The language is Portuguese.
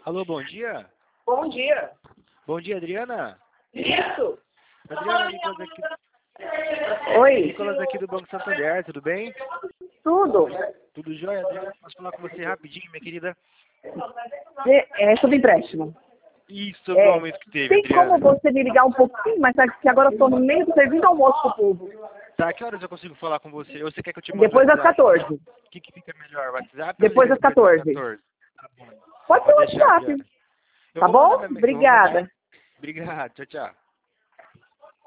Alô, bom dia. Bom dia. Bom dia, Adriana. Isso. Adriana, Nicolas aqui, Oi. Nicolas aqui do Banco Santander, tudo bem? Tudo. Tudo jóia, Adriana? Posso falar com você rapidinho, minha querida? É sobre empréstimo. Isso, sobre o aumento que teve, Tem como Adriana. você me ligar um pouquinho, mas sabe que agora eu estou no meio do serviço de almoço pro povo. Tá, que horas eu consigo falar com você? Ou você quer que eu te mande Depois no das WhatsApp? 14. O que fica melhor, WhatsApp Depois ou das ligar depois das 14. 14? Tá bom. Pode ser Pode o deixar, WhatsApp. Adriana. Eu Tá vou mandar bom? minha... eu vou mandar... Obrigada. Obrigado, tchau, tchau.